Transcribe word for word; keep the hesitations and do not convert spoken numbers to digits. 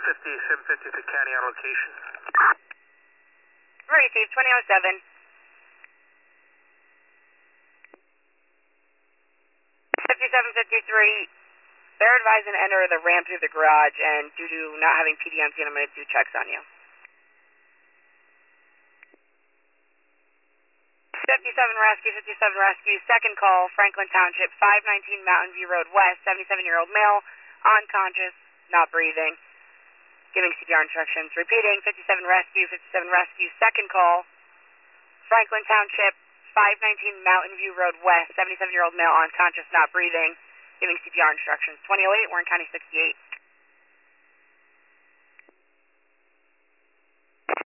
fifty, seven fifty to county on location. Received, twenty oh seven. fifty-seven fifty-three, they're advising to enter the ramp through the garage, and due to not having P D on scene, I'm going to do checks on you. fifty-seven Rescue, fifty-seven Rescue, second call, Franklin Township, five nineteen Mountain View Road West, seventy-seven-year-old male, unconscious, not breathing, giving C P R instructions. Repeating, fifty-seven Rescue, fifty-seven Rescue, second call, Franklin Township, five nineteen Mountain View Road West, seventy-seven-year-old male, unconscious, not breathing, giving C P R instructions. twenty oh eight, Warren County sixty-eight.